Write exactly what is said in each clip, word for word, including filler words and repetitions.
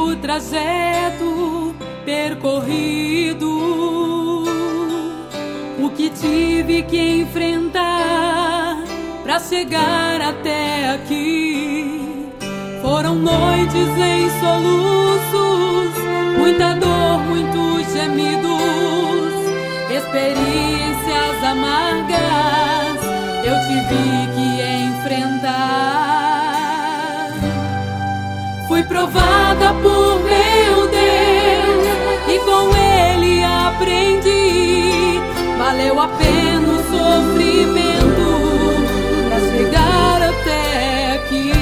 o trajeto percorrido, o que tive que enfrentar pra chegar até aqui. Foram noites em soluços, muita dor, muitos gemidos, experiências amargas eu tive que enfrentar. Fui provada por meu Deus e com Ele aprendi. Valeu a pena o sofrimento pra chegar até aqui.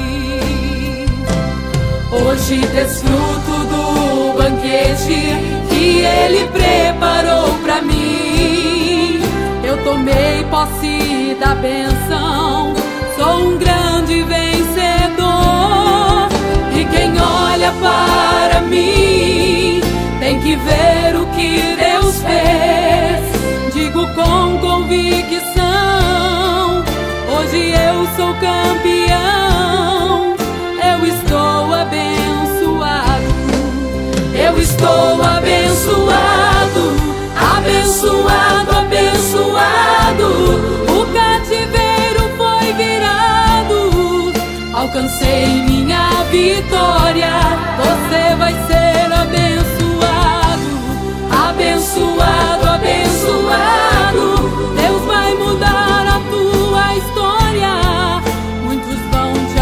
Hoje desfruto do banquete que Ele preparou pra mim. Eu tomei posse da bênção, sou um grande vencedor. E quem olha para mim tem que ver o que Deus fez. Digo com convicção, hoje eu sou campeão. Eu estou abençoado, eu estou abençoado, abençoado, abençoado. O cativeiro foi virado, alcancei minha vitória. Você vai ser abençoado, abençoado, abençoado. Deus vai mudar a tua história, muitos vão te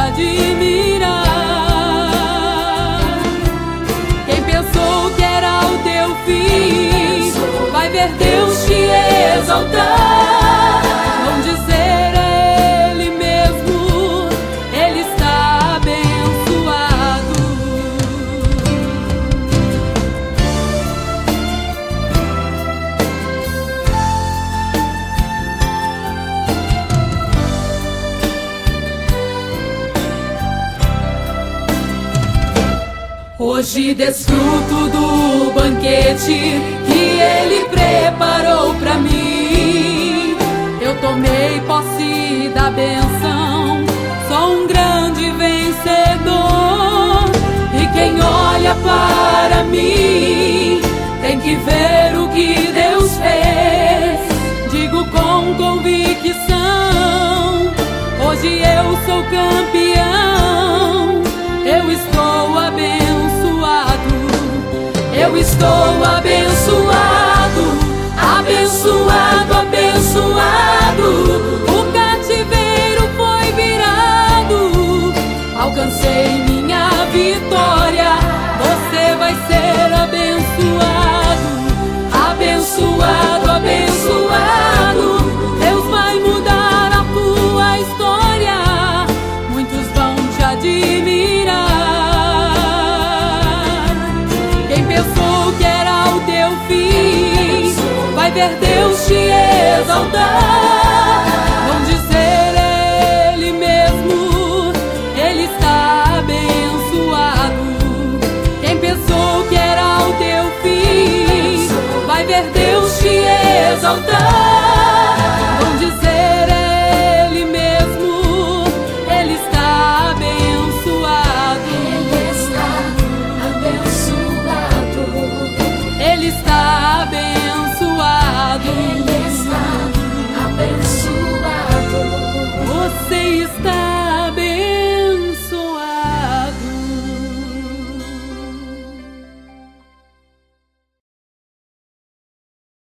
admirar. Quem pensou que era o teu fim, vai ver Deus te exaltar. Vão dizer a Ele mesmo, Ele está abençoado. Hoje desfruto do banquete que Ele preparou pra mim. Eu tomei posse da bênção, sou um grande vencedor. E quem olha para mim tem que ver o que Deus fez. Digo com convicção, hoje eu sou campeão. Eu estou abençoado, eu estou abençoado, abençoado, abençoado. O cativeiro foi virado, alcancei minha vitória. Você vai ser abençoado, abençoado, abençoado. Deus vai mudar a tua história, muitos vão te admirar. Quem pensou que era o teu fim, vai ver Deus te exaltar. Vão dizer a Ele mesmo, Ele está abençoado. Quem pensou que era o teu fim, vai ver Deus te exaltar.